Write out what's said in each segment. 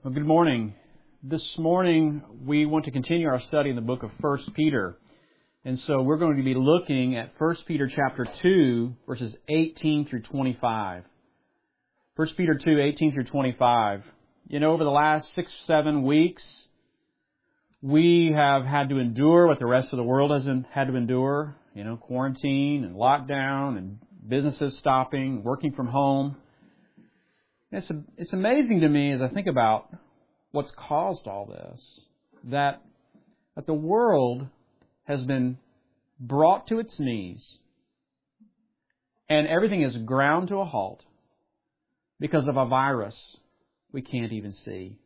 Well, good morning. This morning we want to continue our study in the book of 1 Peter. And so we're going to be looking at 1 Peter chapter 2, verses 18 through 25. 1 Peter 2, 18 through 25. You know, over the last 6-7 weeks, we have had to endure what the rest of the world hasn't had to endure. You know, quarantine and lockdown and businesses stopping, working from home. It's amazing to me as I think about what's caused all this, that the world has been brought to its knees and everything is ground to a halt because of a virus we can't even see.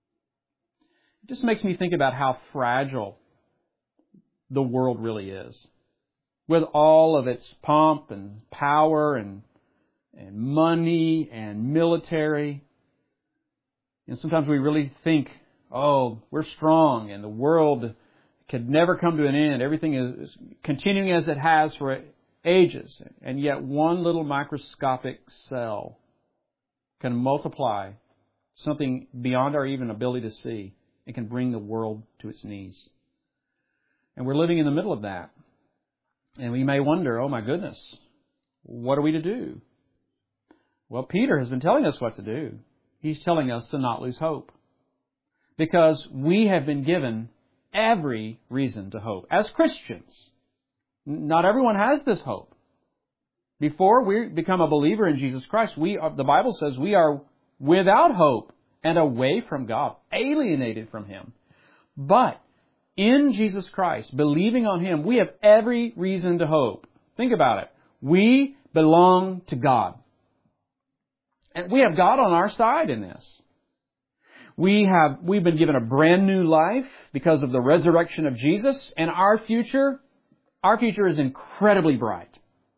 It just makes me think about how fragile the world really is. With all of its pomp and power and money and military. And sometimes we really think, oh, we're strong and the world could never come to an end. Everything is continuing as it has for ages. And yet one little microscopic cell can multiply something beyond our even ability to see. It can bring the world to its knees. And we're living in the middle of that. And we may wonder, oh my goodness, what are we to do? Well, Peter has been telling us what to do. He's telling us to not lose hope. Because we have been given every reason to hope. As Christians, not everyone has this hope. Before we become a believer in Jesus Christ, the Bible says we are without hope and away from God, alienated from Him. But in Jesus Christ, believing on Him, we have every reason to hope. Think about it. We belong to God. And we have God on our side in this. We've been given a brand new life because of the resurrection of Jesus, and our future is incredibly bright.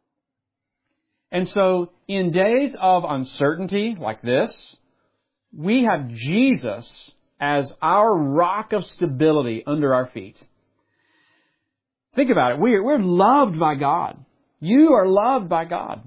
And so, in days of uncertainty like this, we have Jesus as our rock of stability under our feet. Think about it. We're loved by God. You are loved by God.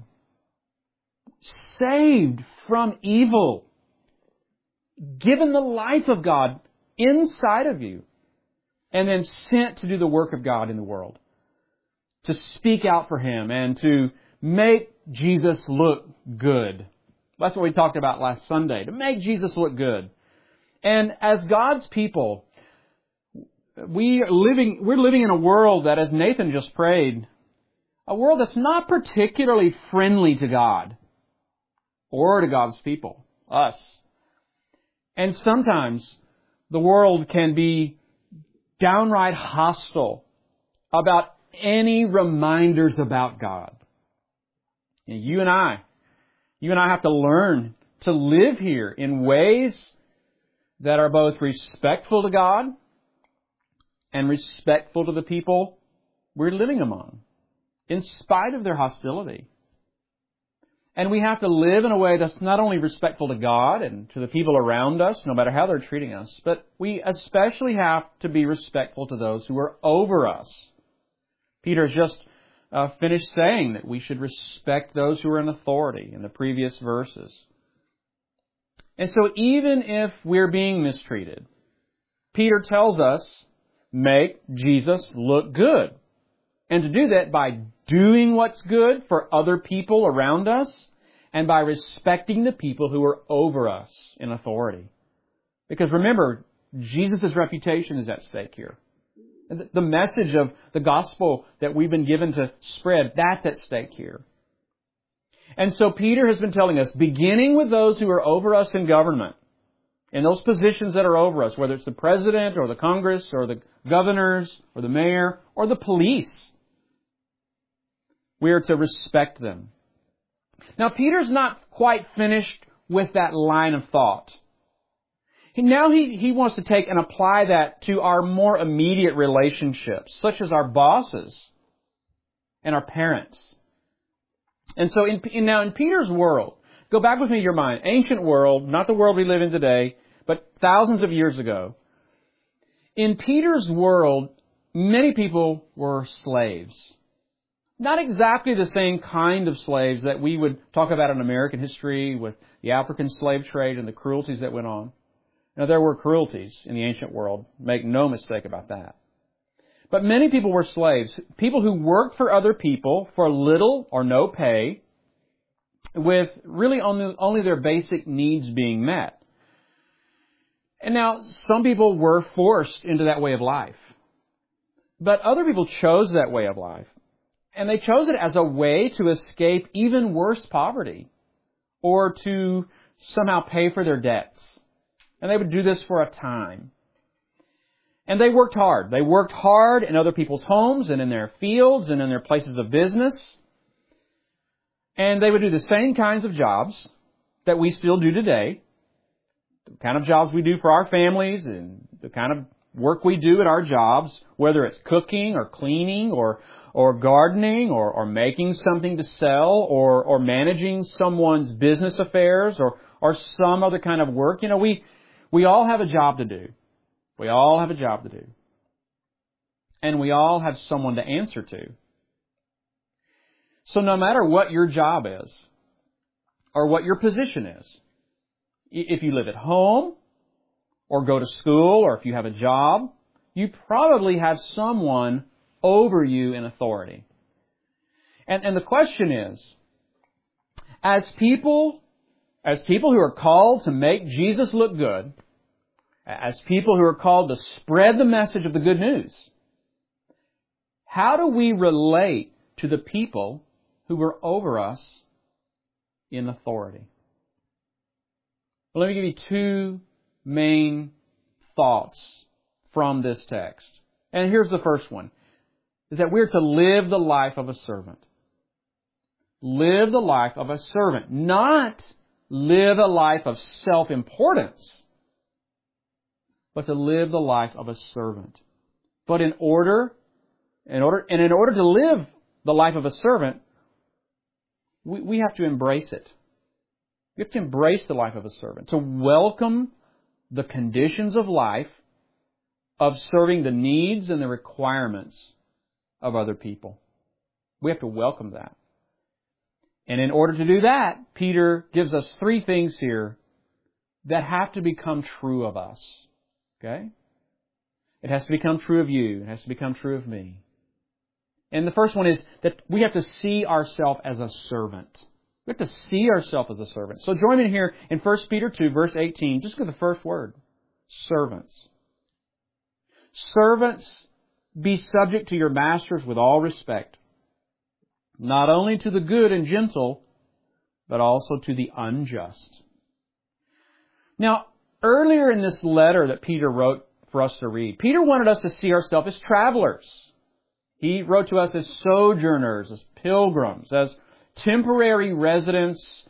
Saved from evil. Given the life of God inside of you. And then sent to do the work of God in the world. To speak out for Him and to make Jesus look good. That's what we talked about last Sunday. To make Jesus look good. And as God's people, we're living in a world that, as Nathan just prayed, a world that's not particularly friendly to God. Or to God's people, us. And sometimes the world can be downright hostile about any reminders about God. And you and I have to learn to live here in ways that are both respectful to God and respectful to the people we're living among, in spite of their hostility. And we have to live in a way that's not only respectful to God and to the people around us, no matter how they're treating us, but we especially have to be respectful to those who are over us. Peter has just finished saying that we should respect those who are in authority in the previous verses. And so even if we're being mistreated, Peter tells us, make Jesus look good. And to do that by doing what's good for other people around us and by respecting the people who are over us in authority. Because remember, Jesus' reputation is at stake here. The message of the gospel that we've been given to spread, that's at stake here. And so Peter has been telling us, beginning with those who are over us in government, in those positions that are over us, whether it's the president or the Congress or the governors or the mayor or the police, we are to respect them. Now, Peter's not quite finished with that line of thought. Now he wants to take and apply that to our more immediate relationships, such as our bosses and our parents. And so in Peter's world, go back with me to your mind, ancient world, not the world we live in today, but thousands of years ago. In Peter's world, many people were slaves. Not exactly the same kind of slaves that we would talk about in American history with the African slave trade and the cruelties that went on. Now, there were cruelties in the ancient world. Make no mistake about that. But many people were slaves. People who worked for other people for little or no pay, with really only their basic needs being met. And now, some people were forced into that way of life. But other people chose that way of life. And they chose it as a way to escape even worse poverty, or to somehow pay for their debts. And they would do this for a time. And they worked hard. They worked hard in other people's homes and in their fields and in their places of business. And they would do the same kinds of jobs that we still do today. The kind of jobs we do for our families and the kind of work we do at our jobs, whether it's cooking or cleaning or gardening or making something to sell or managing someone's business affairs or some other kind of work. You know, we all have a job to do. We all have a job to do. And we all have someone to answer to. So no matter what your job is, or what your position is, if you live at home, or go to school, or if you have a job, you probably have someone over you in authority. And the question is, as people who are called to make Jesus look good, as people who are called to spread the message of the good news, how do we relate to the people who are over us in authority? Well, let me give you two main thoughts from this text. And here's the first one, is that we're to live the life of a servant. Live the life of a servant, not live a life of self-importance, but to live the life of a servant. But in order to live the life of a servant, we have to embrace it. We have to embrace the life of a servant, to welcome the conditions of life of serving the needs and the requirements of other people. We have to welcome that. And in order to do that, Peter gives us three things here that have to become true of us. Okay? It has to become true of you. It has to become true of me. And the first one is that we have to see ourselves as a servant. We have to see ourselves as a servant. So join me here in 1 Peter 2, verse 18. Just look at the first word. Servants. Servants, be subject to your masters with all respect, not only to the good and gentle, but also to the unjust. Now, earlier in this letter that Peter wrote for us to read, Peter wanted us to see ourselves as travelers. He wrote to us as sojourners, as pilgrims, as temporary residents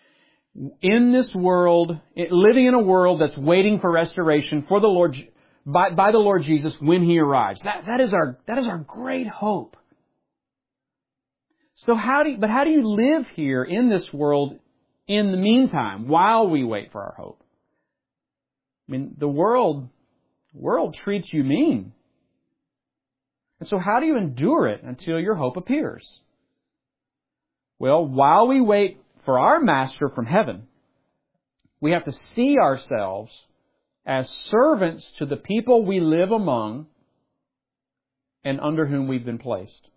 in this world, living in a world that's waiting for restoration for the Lord, by the Lord Jesus when He arrives. That is our great hope. So how do you live here in this world in the meantime, while we wait for our hope? I mean, the world treats you mean. And so how do you endure it until your hope appears? Well, while we wait for our Master from heaven, we have to see ourselves as servants to the people we live among and under whom we've been placed.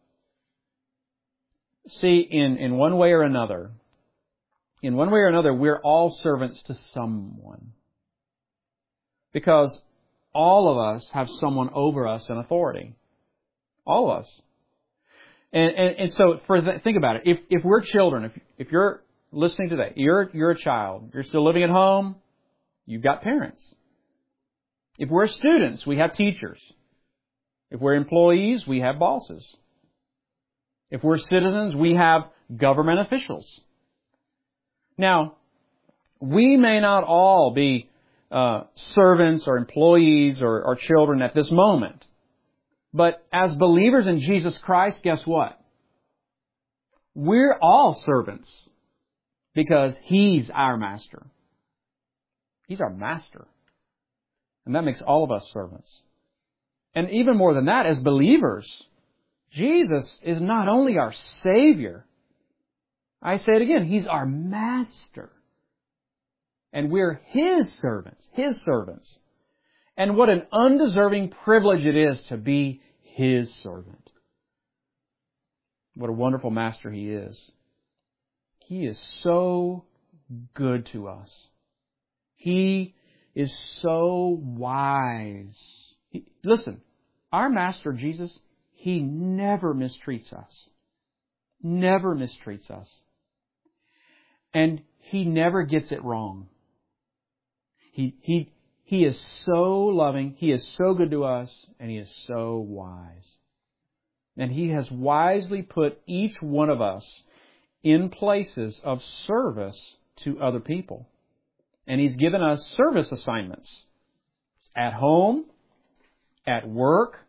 See, in one way or another, we're all servants to someone. Because all of us have someone over us in authority. All of us. And so think about it. If we're children, if you're listening today, you're a child, you're still living at home, you've got parents. If we're students, we have teachers. If we're employees, we have bosses. If we're citizens, we have government officials. Now, we may not all be servants or employees or children at this moment. But as believers in Jesus Christ, guess what? We're all servants because He's our Master. He's our Master. And that makes all of us servants. And even more than that, as believers, Jesus is not only our Savior. I say it again, He's our Master. And we're His servants. His servants. And what an undeserving privilege it is to be His servant. What a wonderful Master He is. He is so good to us. He is so wise. Listen, our Master Jesus, He never mistreats us. Never mistreats us. And He never gets it wrong. He is so loving, He is so good to us, and He is so wise. And He has wisely put each one of us in places of service to other people. And He's given us service assignments at home, at work,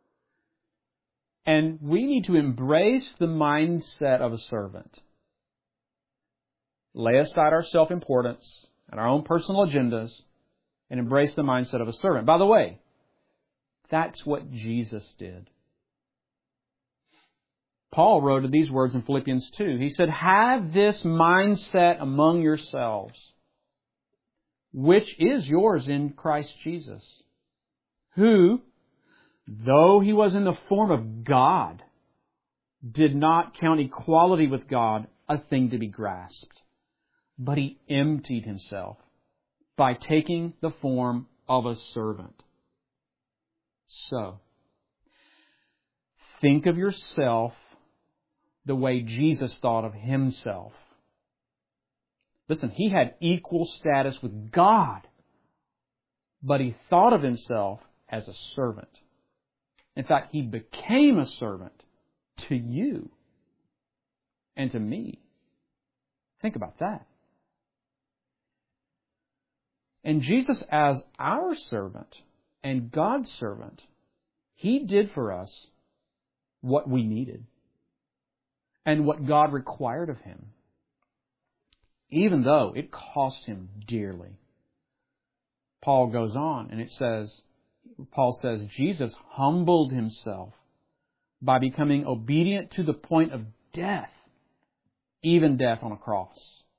and we need to embrace the mindset of a servant. Lay aside our self-importance and our own personal agendas and embrace the mindset of a servant. By the way, that's what Jesus did. Paul wrote these words in Philippians 2. He said, "Have this mindset among yourselves, which is yours in Christ Jesus, who, though He was in the form of God, did not count equality with God a thing to be grasped, but He emptied Himself by taking the form of a servant." So, think of yourself the way Jesus thought of Himself. Listen, He had equal status with God, but He thought of Himself as a servant. In fact, He became a servant to you and to me. Think about that. And Jesus, as our servant and God's servant, He did for us what we needed and what God required of Him, even though it cost Him dearly. Paul goes on and Paul says, Jesus humbled Himself by becoming obedient to the point of death, even death on a cross.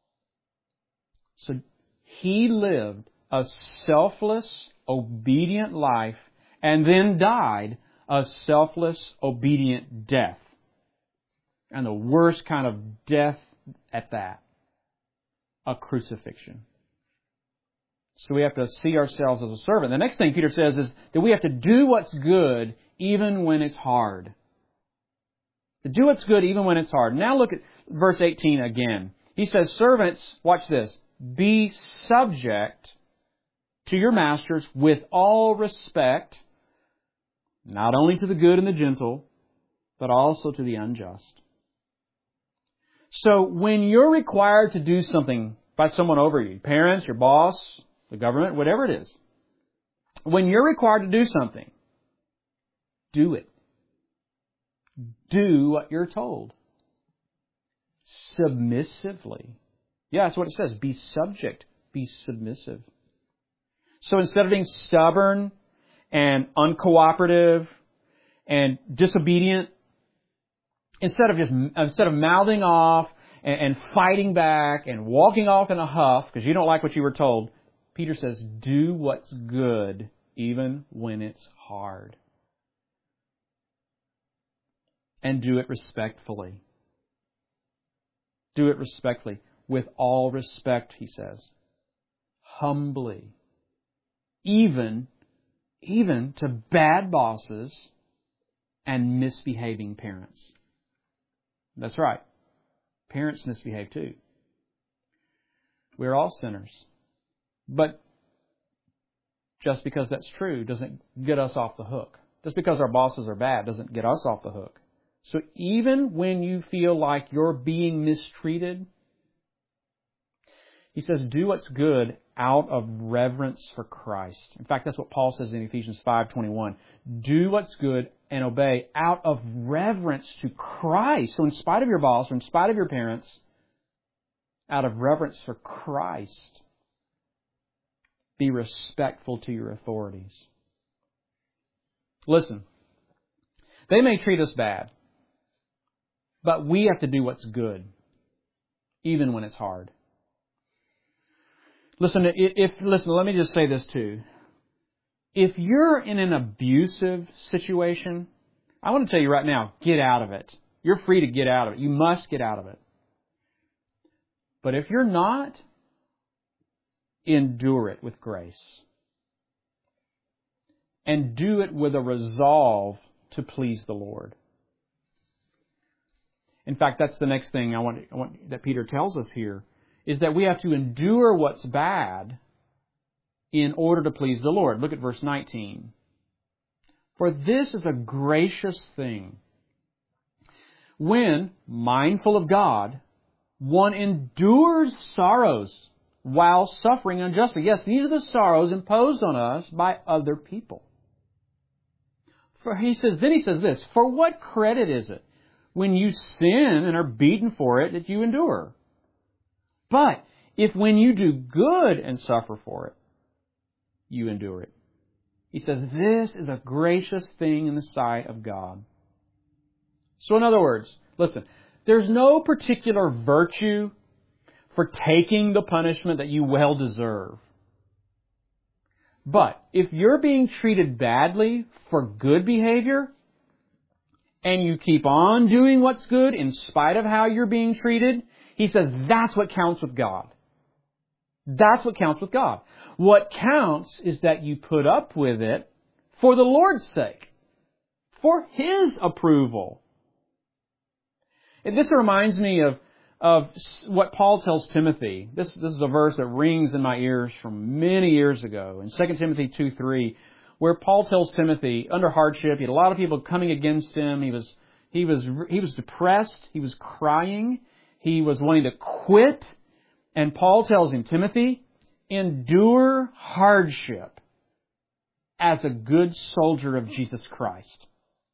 So He lived a selfless, obedient life and then died a selfless, obedient death. And the worst kind of death at that, a crucifixion. So we have to see ourselves as a servant. The next thing Peter says is that we have to do what's good even when it's hard. To do what's good even when it's hard. Now look at verse 18 again. He says, servants, watch this, be subject to your masters with all respect, not only to the good and the gentle, but also to the unjust. So when you're required to do something by someone over you, parents, your boss, the government, whatever it is, when you're required to do something, do it. Do what you're told. Submissively. Yeah, that's what it says. Be subject. Be submissive. So instead of being stubborn and uncooperative and disobedient, instead of mouthing off and fighting back and walking off in a huff because you don't like what you were told, Peter says, do what's good even when it's hard. And do it respectfully. Do it respectfully. With all respect, he says. Humbly. Even to bad bosses and misbehaving parents. That's right. Parents misbehave too. We're all sinners. But just because that's true doesn't get us off the hook. Just because our bosses are bad doesn't get us off the hook. So even when you feel like you're being mistreated, he says, do what's good out of reverence for Christ. In fact, that's what Paul says in Ephesians 5:21. Do what's good and obey out of reverence to Christ. So in spite of your boss or in spite of your parents, out of reverence for Christ, be respectful to your authorities. Listen, they may treat us bad, but we have to do what's good, even when it's hard. Listen, let me just say this too. If you're in an abusive situation, I want to tell you right now, get out of it. You're free to get out of it. You must get out of it. But if you're not, endure it with grace. And do it with a resolve to please the Lord. In fact, that's the next thing I want that Peter tells us here, is that we have to endure what's bad in order to please the Lord. Look at verse 19. For this is a gracious thing, when, mindful of God, one endures sorrows while suffering unjustly. Yes, these are the sorrows imposed on us by other people. Then he says this, for what credit is it when you sin and are beaten for it that you endure? But if when you do good and suffer for it, you endure it. He says this is a gracious thing in the sight of God. So in other words, listen, there's no particular virtue for taking the punishment that you well deserve. But if you're being treated badly for good behavior, and you keep on doing what's good in spite of how you're being treated, he says that's what counts with God. That's what counts with God. What counts is that you put up with it for the Lord's sake, for His approval. And this reminds me of what Paul tells Timothy. This is a verse that rings in my ears from many years ago in 2 Timothy 2:3, where Paul tells Timothy, under hardship, he had a lot of people coming against him. He was depressed. He was crying. He was wanting to quit. And Paul tells him, Timothy, endure hardship as a good soldier of Jesus Christ.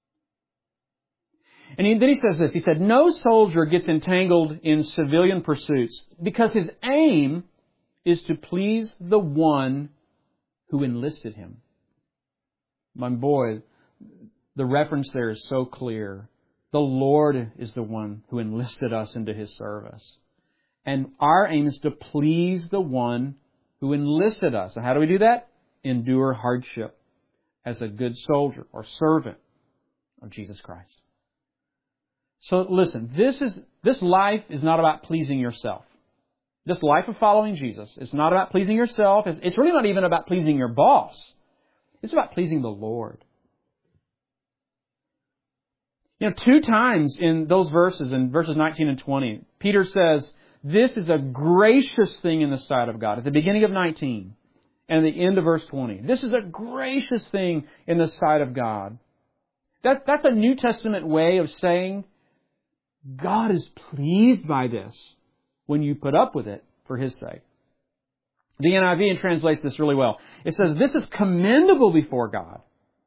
And then he says this. He said, no soldier gets entangled in civilian pursuits because his aim is to please the one who enlisted him. My boy, the reference there is so clear. The Lord is the one who enlisted us into His service. And our aim is to please the one who enlisted us. And how do we do that? Endure hardship as a good soldier or servant of Jesus Christ. So listen, this life is not about pleasing yourself. This life of following Jesus is not about pleasing yourself. It's really not even about pleasing your boss. It's about pleasing the Lord. You know, 2 times in those verses, in verses 19 and 20, Peter says, this is a gracious thing in the sight of God. At the beginning of 19 and at the end of verse 20. This is a gracious thing in the sight of God. That's a New Testament way of saying God is pleased by this when you put up with it for His sake. The NIV translates this really well. It says, this is commendable before God.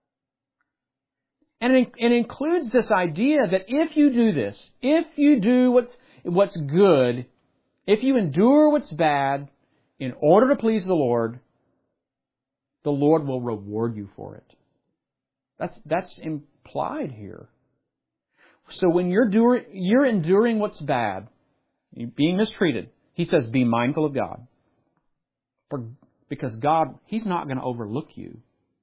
And it includes this idea that if you do this, if you do what's good, if you endure what's bad in order to please the Lord will reward you for it. That's implied here. So when you're enduring what's bad, you're being mistreated, he says, be mindful of God. Because God, He's not going to overlook you.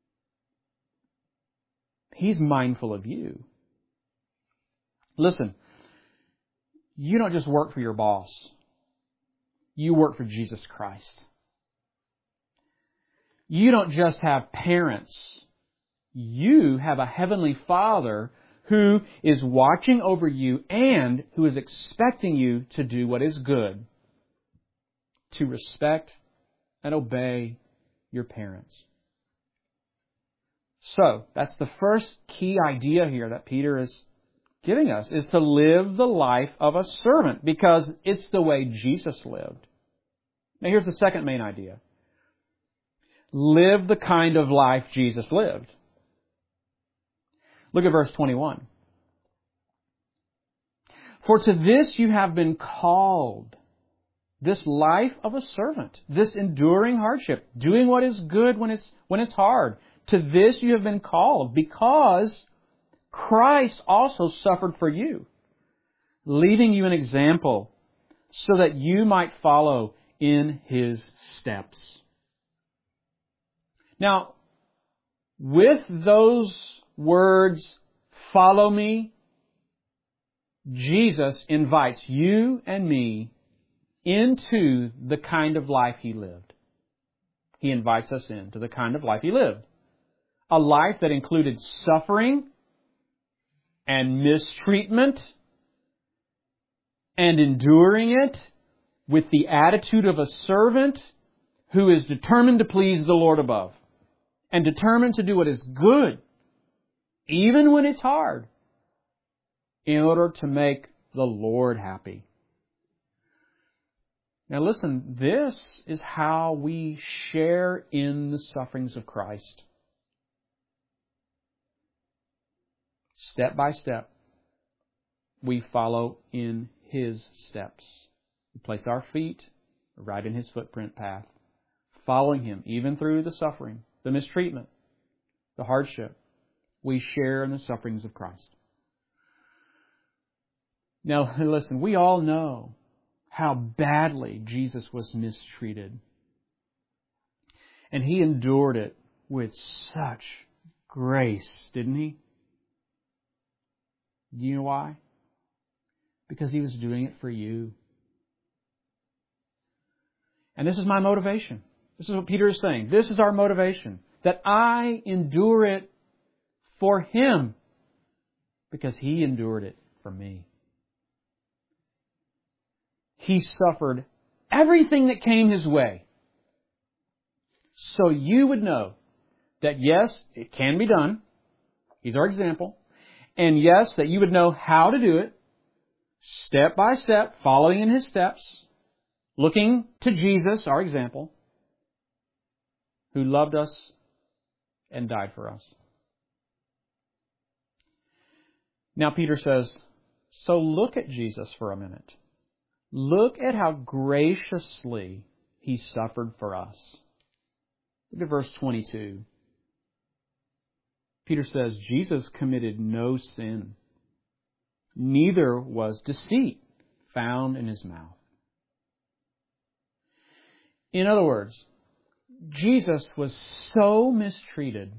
He's mindful of you. Listen, you don't just work for your boss. You work for Jesus Christ. You don't just have parents. You have a heavenly Father who is watching over you and who is expecting you to do what is good, to respect and obey your parents. So, that's the first key idea here that Peter is giving us, is to live the life of a servant, because it's the way Jesus lived. Now here's the second main idea. Live the kind of life Jesus lived. Look at verse 21. For to this you have been called, this life of a servant, this enduring hardship, doing what is good when it's hard. To this you have been called, because Christ also suffered for you, leaving you an example so that you might follow in His steps. Now, with those words, follow me, Jesus invites you and me into the kind of life He lived. He invites us into the kind of life He lived. A life that included suffering and mistreatment and enduring it with the attitude of a servant who is determined to please the Lord above and determined to do what is good, even when it's hard, in order to make the Lord happy. Now listen, this is how we share in the sufferings of Christ. Step by step, we follow in His steps. We place our feet right in His footprint path, following Him even through the suffering, the mistreatment, the hardship. We share in the sufferings of Christ. Now listen, we all know how badly Jesus was mistreated. And He endured it with such grace, didn't He? Do you know why? Because He was doing it for you. And this is my motivation. This is what Peter is saying. This is our motivation. That I endure it for Him. Because He endured it for me. He suffered everything that came His way. So you would know that yes, it can be done. He's our example. And yes, that you would know how to do it. Step by step, following in His steps. Looking to Jesus, our example. Who loved us and died for us. Now Peter says, so look at Jesus for a minute. Look at how graciously He suffered for us. Look at verse 22. Peter says, Jesus committed no sin. Neither was deceit found in His mouth. In other words, Jesus was so mistreated,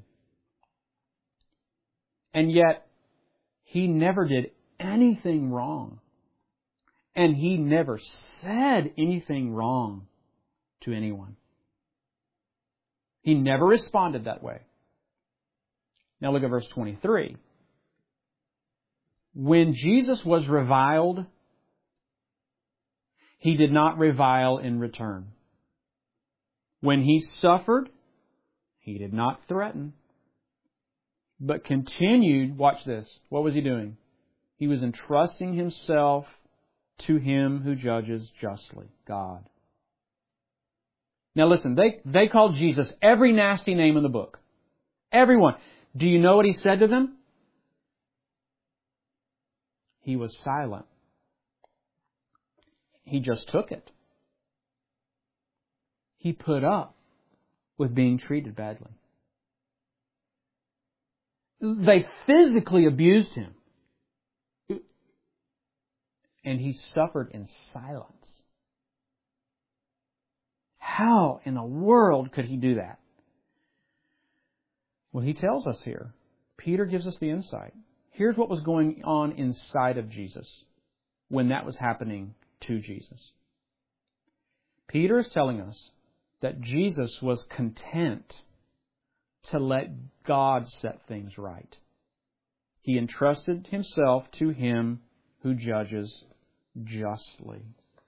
and yet He never did anything wrong. And He never said anything wrong to anyone. He never responded that way. Now look at verse 23. When Jesus was reviled, He did not revile in return. When He suffered, He did not threaten, but continued, watch this, what was He doing? He was entrusting Himself to Him who judges justly, God. Now listen, they called Jesus every nasty name in the book. Everyone. Do you know what He said to them? He was silent. He just took it. He put up with being treated badly. They physically abused Him. And He suffered in silence. How in the world could He do that? Well, He tells us here. Peter gives us the insight. Here's what was going on inside of Jesus when that was happening to Jesus. Peter is telling us that Jesus was content to let God set things right. He entrusted Himself to Him who judges justly.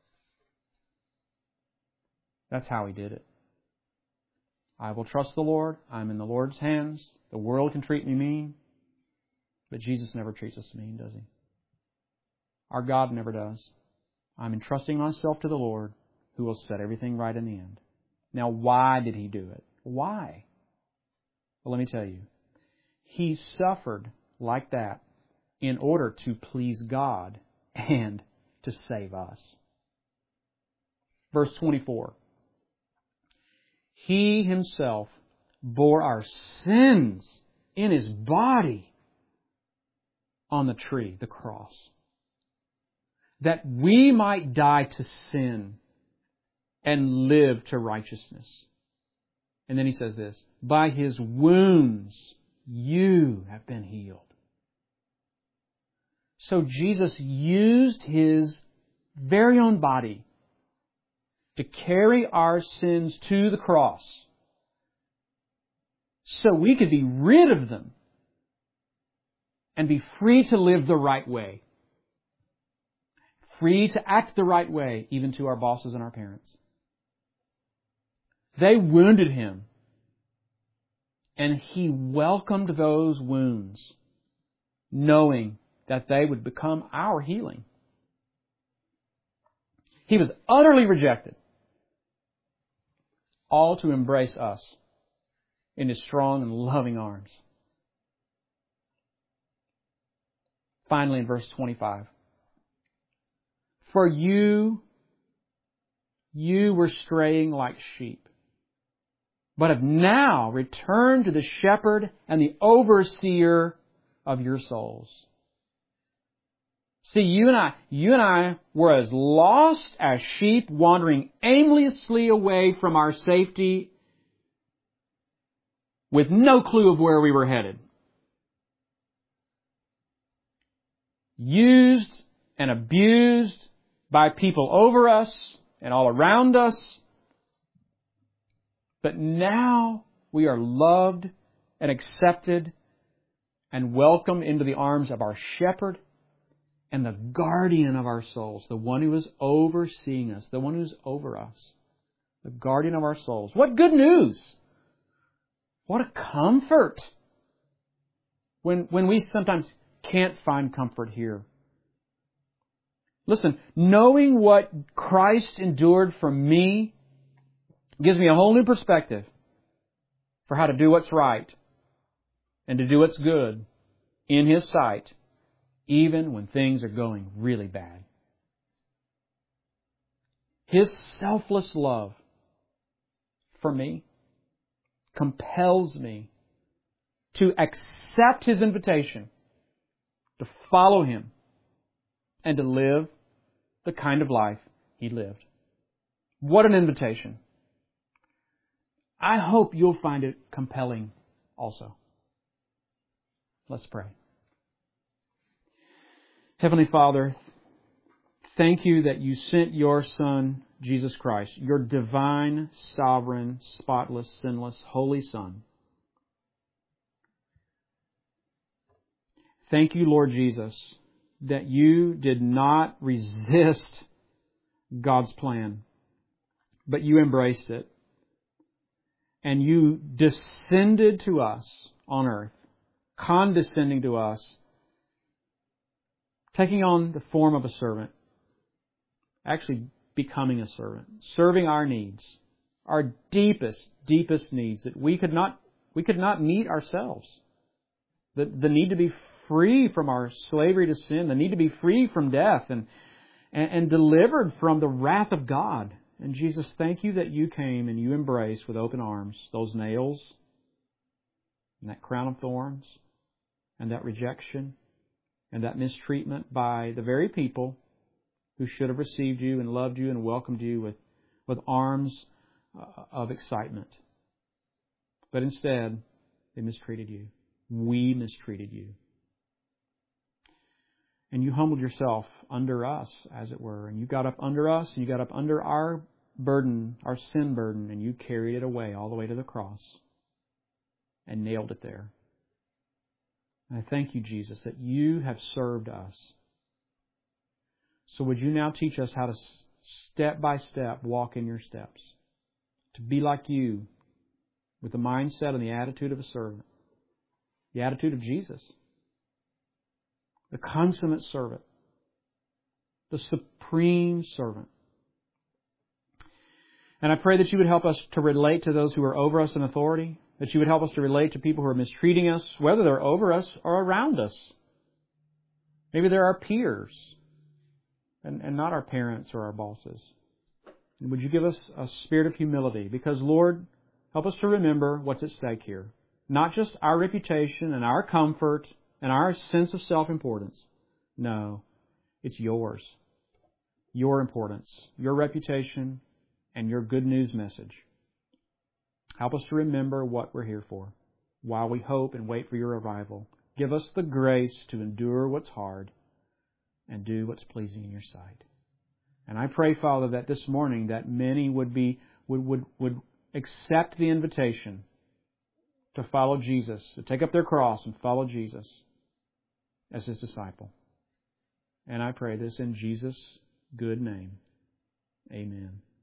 That's how He did it. I will trust the Lord. I'm in the Lord's hands. The world can treat me mean, but Jesus never treats us mean, does He? Our God never does. I'm entrusting myself to the Lord, who will set everything right in the end. Now, why did He do it? Why? Well, let me tell you. He suffered like that in order to please God and to save us. Verse 24. He Himself bore our sins in His body on the tree, the cross, that we might die to sin and live to righteousness. And then he says this, by His wounds you have been healed. So Jesus used His very own body to carry our sins to the cross so we could be rid of them and be free to live the right way. Free to act the right way, even to our bosses and our parents. They wounded Him, and He welcomed those wounds, knowing that they would become our healing. He was utterly rejected, all to embrace us in His strong and loving arms. Finally, in verse 25, for you were straying like sheep, but have now returned to the shepherd and the overseer of your souls. See, you and I were as lost as sheep wandering aimlessly away from our safety with no clue of where we were headed. Used and abused by people over us and all around us. But now we are loved and accepted and welcomed into the arms of our shepherd and the guardian of our souls, the one who is overseeing us, the one who's over us, the guardian of our souls. What good news! What a comfort when we sometimes can't find comfort here. Listen, knowing what Christ endured for me gives me a whole new perspective for how to do what's right and to do what's good in His sight, even when things are going really bad. His selfless love for me compels me to accept His invitation to follow Him and to live the kind of life He lived. What an invitation. I hope you'll find it compelling also. Let's pray. Heavenly Father, thank You that You sent Your Son, Jesus Christ, Your divine, sovereign, spotless, sinless, holy Son. Thank You, Lord Jesus, that You did not resist God's plan, but You embraced it. And You descended to us on earth, condescending to us, taking on the form of a servant, actually becoming a servant, serving our needs, our deepest needs that we could not meet ourselves. The need to be free from our slavery to sin, the need to be free from death and delivered from the wrath of God. And Jesus, thank You that You came and You embraced with open arms those nails and that crown of thorns and that rejection and that mistreatment by the very people who should have received You and loved You and welcomed You with arms of excitement. But instead, they mistreated You. We mistreated You. And You humbled Yourself under us, as it were. And You got up under us, and You got up under our burden, our sin burden, and You carried it away all the way to the cross and nailed it there. And I thank You, Jesus, that You have served us. So would You now teach us how to step by step walk in Your steps, to be like You with the mindset and the attitude of a servant, the attitude of Jesus, the consummate servant, the supreme servant. And I pray that You would help us to relate to those who are over us in authority, that You would help us to relate to people who are mistreating us, whether they're over us or around us. Maybe they're our peers and not our parents or our bosses. And would You give us a spirit of humility? Because, Lord, help us to remember what's at stake here. Not just our reputation and our comfort and our sense of self-importance. No, it's Yours. Your importance, Your reputation, and your good news message. Help us to remember what we're here for while we hope and wait for your arrival. Give us the grace to endure what's hard and do what's pleasing in your sight. And I pray, Father, that this morning that many would accept the invitation to follow Jesus, to take up their cross and follow Jesus as His disciple. And I pray this in Jesus' good name. Amen.